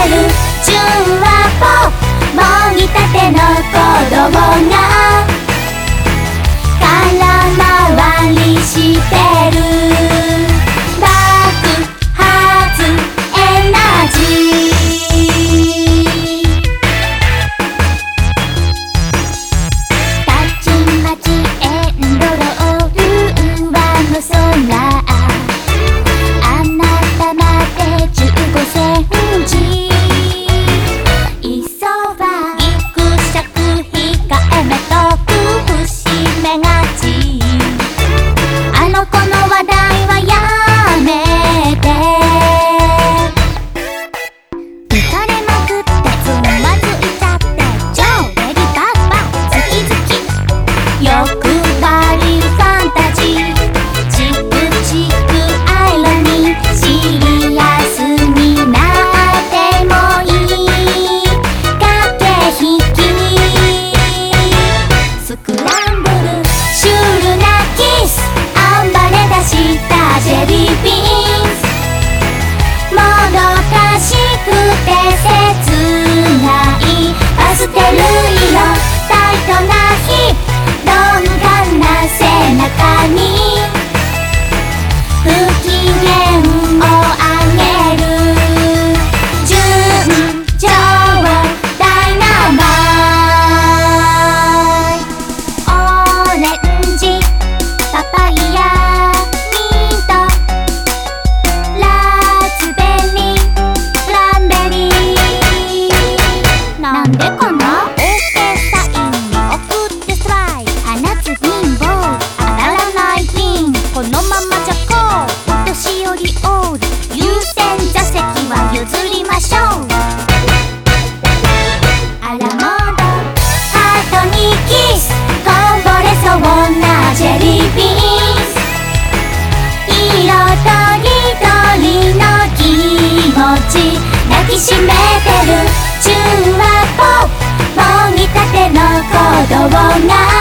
る純和ポップもぎたての鼓動が空回りしてる爆発エナジーたちまちエンドロール上の空あなたまで15センチ急がぎくしゃく控えめとく節目がちあの子の話題はやめて浮かれまくってつまずいちゃって超ベリーバッバ好き好き欲張りファンタジーチクチクアイロニーシリアスになってもいい駆け引きスクランブルシュールなキスあんばれ出したジェリービーンズもどかしくて切ないパステル色タイトなヒップ鈍感な背中に不機嫌をあげる純情ダイナマイオレンジパパイヤミントラズベリークランベリーなんでかなオーケーサイン送ってスライ放つ貧乏当たらないピンこのままじゃこうお年寄りオール優先座席は譲りましょうあらモードハートにキスこぼれそうなジェリービーンズ色とりどりの気持ち抱きしめてる純和ポップもぎたての鼓動が